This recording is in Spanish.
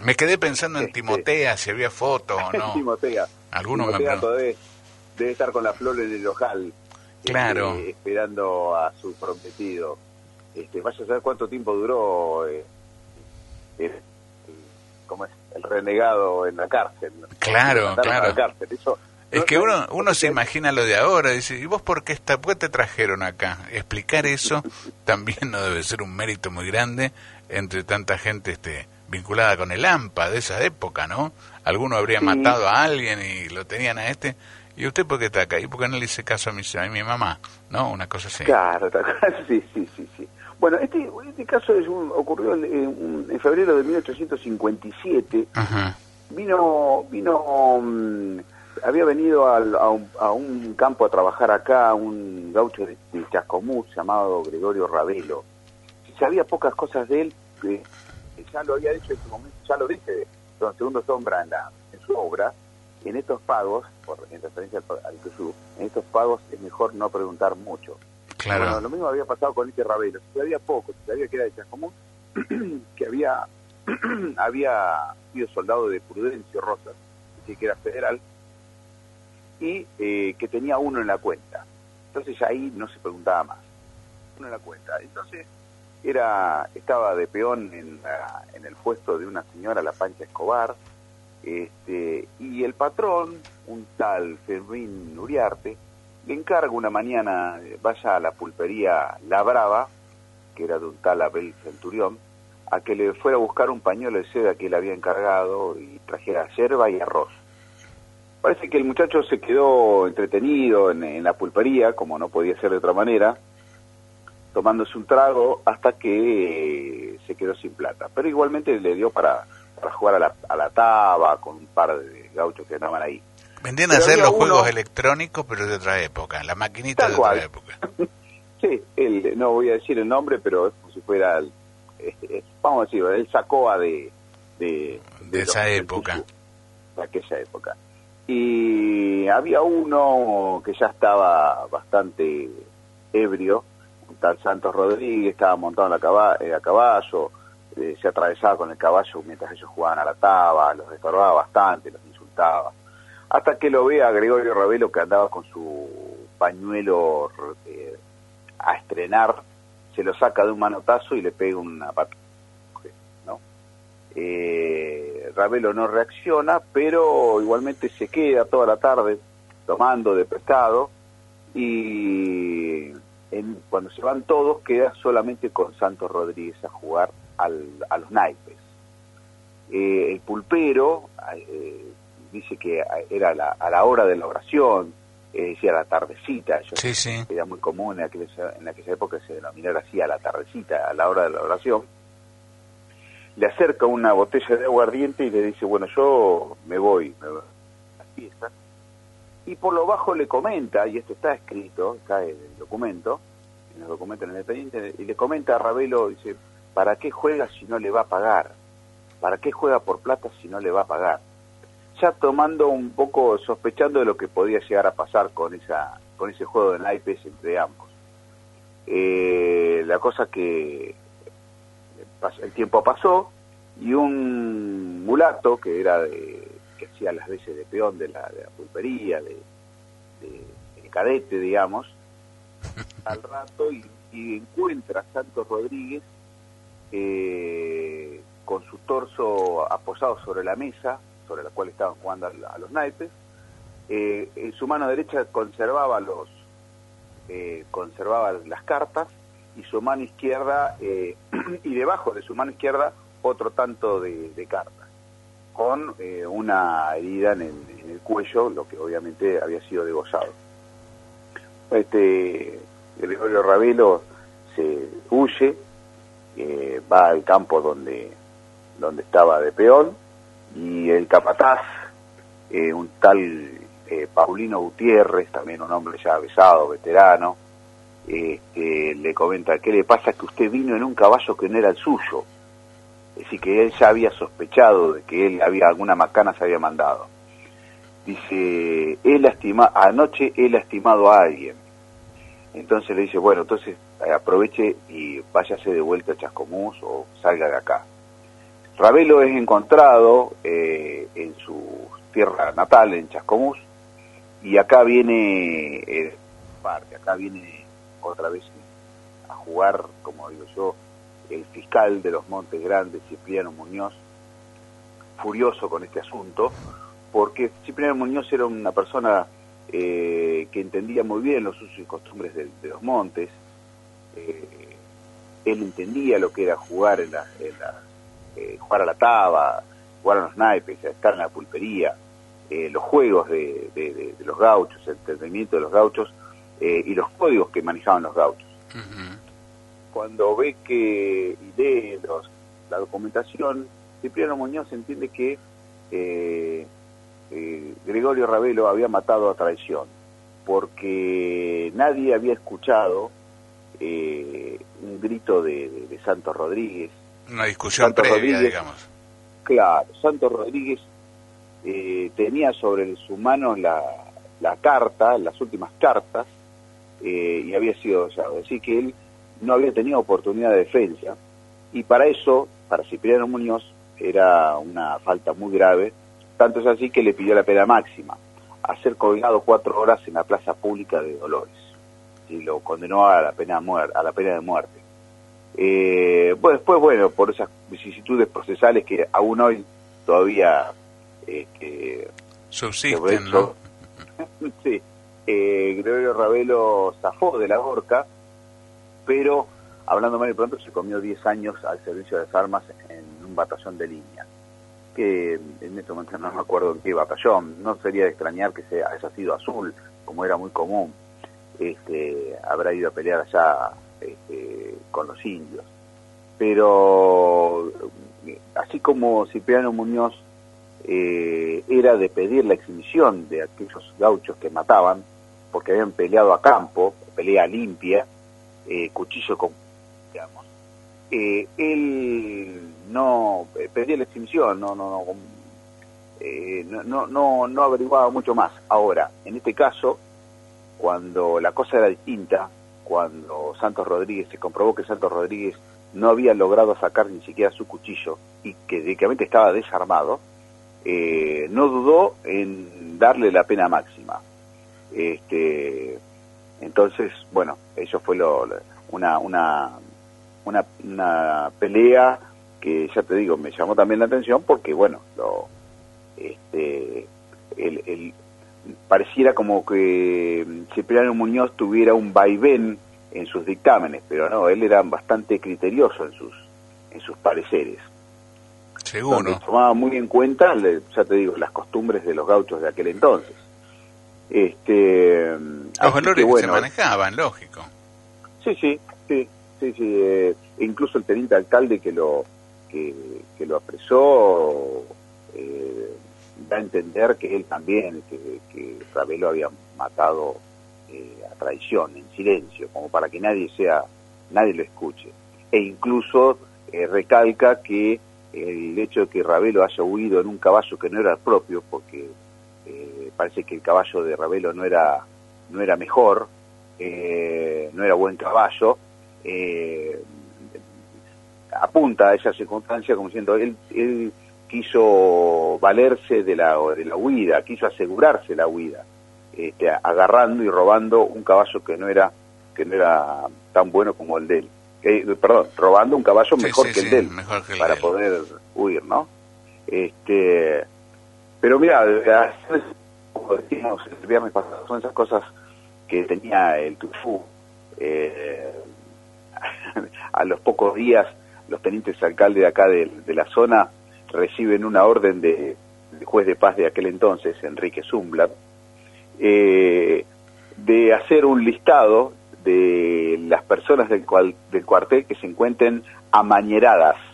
Me quedé pensando en Timotea, si había fotos o no. Timotea. Algunos Timotea todavía debe estar con la flor en el ojal. Claro. Esperando a su prometido. Vaya a saber cuánto tiempo duró ¿cómo es? El renegado en la cárcel. Claro, claro. La cárcel. Eso, es que uno se imagina lo de ahora, dice, ¿y vos por qué te trajeron acá? Explicar eso también no debe ser un mérito muy grande entre tanta gente vinculada con el AMPA de esa época, ¿no? Alguno habría matado a alguien y lo tenían a ¿y usted por qué está acá? ¿Y por qué no le hice caso a mi mamá? ¿No? Una cosa así. Claro, sí. Bueno, este caso ocurrió en febrero de 1857. Ajá. Había venido a un campo a trabajar acá un gaucho de Chascomús llamado Gregorio Ravelo. Sabía pocas cosas de él, que ya lo había dicho en su momento, ya lo dice Don Segundo Sombra en su obra. En estos pagos, en referencia al Jesús, en estos pagos es mejor no preguntar mucho. Claro. Bueno, lo mismo había pasado con este Ravelo. Se sabía poco, se sabía que era de Chascomús, que había sido soldado de Prudencio Rosas, que era federal, y que tenía uno en la cuenta. Entonces ya ahí no se preguntaba más. Uno en la cuenta. Entonces estaba de peón en el puesto de una señora, la Pancha Escobar, y el patrón, un tal Fermín Uriarte, le encarga una mañana, vaya a la pulpería La Brava, que era de un tal Abel Centurión, a que le fuera a buscar un pañuelo de seda que él había encargado y trajera yerba y arroz. Parece que el muchacho se quedó entretenido en la pulpería, como no podía ser de otra manera, tomándose un trago hasta que se quedó sin plata. Pero igualmente le dio para jugar a la taba con un par de gauchos que andaban ahí. Vendían a hacer los juegos electrónicos, pero de otra época, la maquinita de otra época. Sí, no voy a decir el nombre, pero es como si fuera, vamos a decirlo, el Sacoa de esa época. De aquella época. Y había uno que ya estaba bastante ebrio, un tal Santos Rodríguez, estaba montado a caballo, se atravesaba con el caballo mientras ellos jugaban a la taba, los estorbaba bastante, los insultaba. Hasta que lo ve a Gregorio Ravelo, que andaba con su pañuelo a estrenar, se lo saca de un manotazo y le pega una patada, ¿no? Ravelo no reacciona, pero igualmente se queda toda la tarde tomando de prestado, y cuando se van todos queda solamente con Santos Rodríguez a jugar a los naipes. El pulpero dice que era a la hora de la oración, decía la tardecita. Sí. Era muy común en aquella época se denominara así, a la tardecita, a la hora de la oración. Le acerca una botella de aguardiente y le dice, bueno, yo me voy a la fiesta. Y por lo bajo le comenta, y esto está escrito, está en el documento, en los documentos en el Independiente, y le comenta a Ravelo, dice, ¿para qué juega si no le va a pagar? ¿Para qué juega por plata si no le va a pagar? Ya tomando un poco, sospechando de lo que podía llegar a pasar con ese juego de naipes entre ambos. La cosa que el tiempo pasó y un mulato que que hacía las veces de peón de la pulpería, de cadete, digamos, al rato y encuentra a Santos Rodríguez con su torso apoyado sobre la mesa sobre la cual estaban jugando a los naipes. En su mano derecha conservaba las cartas, y su mano izquierda, y debajo de su mano izquierda otro tanto de cartas, con una herida en el cuello, lo que obviamente había sido degollado. Gregorio Ravelo se huye, va al campo donde estaba de peón, y el capataz, un tal Paulino Gutiérrez, también un hombre ya avesado, veterano, le comenta, ¿qué le pasa? Que usted vino en un caballo que no era el suyo. Es decir, que él ya había sospechado de que alguna macana se había mandado. Dice, anoche he lastimado a alguien. Entonces le dice, bueno, entonces aproveche y váyase de vuelta a Chascomús o salga de acá. Ravelo es encontrado en su tierra natal, en Chascomús, y acá viene acá viene otra vez a jugar, como digo yo, el fiscal de los Montes Grandes, Cipriano Muñoz, furioso con este asunto, porque Cipriano Muñoz era una persona que entendía muy bien los usos y costumbres de los montes. Él entendía lo que era jugar jugar a la taba, jugar a los naipes, estar en la pulpería, los juegos de los gauchos, el entretenimiento de los gauchos y los códigos que manejaban los gauchos. Uh-huh. Cuando ve y lee la documentación, Cipriano Muñoz entiende que Gregorio Ravelo había matado a traición, porque nadie había escuchado un grito de Santos Rodríguez. Una discusión Santos previa, Rodríguez, digamos. Claro, Santos Rodríguez tenía sobre su mano la carta, las últimas cartas, y había sido degollado. Así que él no había tenido oportunidad de defensa, y para eso, para Cipriano Muñoz, era una falta muy grave, tanto es así que le pidió la pena máxima, a ser colgado 4 horas en la plaza pública de Dolores, y lo condenó a la pena de muerte. Pues después, bueno, por esas vicisitudes procesales que aún hoy todavía subsisten, ¿no? Sí, Gregorio Ravelo zafó de la horca, pero hablando mal y pronto se comió 10 años al servicio de las armas en un batallón de línea, que en este momento no me acuerdo en qué batallón. No sería de extrañar que haya sido azul, como era muy común. Habrá ido a pelear allá con los indios. Pero así como Cipriano Muñoz era de pedir la exhibición de aquellos gauchos que mataban, porque habían peleado a campo, pelea limpia, cuchillo con, digamos, él no pedía la exhibición, no averiguaba mucho más. Ahora, en este caso, cuando la cosa era distinta, cuando Santos Rodríguez, se comprobó que Santos Rodríguez no había logrado sacar ni siquiera su cuchillo y que directamente estaba desarmado, no dudó en darle la pena máxima. Entonces, bueno, eso fue una pelea que, ya te digo, me llamó también la atención porque, bueno, pareciera como que Cipriano Muñoz tuviera un vaivén en sus dictámenes, pero no, él era bastante criterioso en sus pareceres. Seguro. Tomaba muy en cuenta, ya te digo, las costumbres de los gauchos de aquel entonces. Los valores que se manejaban, lógico. Sí. Incluso el teniente alcalde que lo apresó da a entender que él también, que Ravelo había matado a traición, en silencio, como para que nadie lo escuche. E incluso recalca que el hecho de que Ravelo haya huido en un caballo que no era propio, porque parece que el caballo de Ravelo no era mejor, no era buen caballo, apunta a esa circunstancia como diciendo él quiso valerse de la huida, quiso asegurarse la huida, agarrando y robando un caballo que no era tan bueno como el de él. Robando un caballo mejor que el de él, para poder huir, ¿no? Pero mira, como decíamos el viernes pasado, son esas cosas que tenía el Tufú. A los pocos días, los tenientes alcaldes de acá de la zona reciben una orden del juez de paz de aquel entonces, Enrique Zumblar, de hacer un listado de las personas del cuartel que se encuentren amañeradas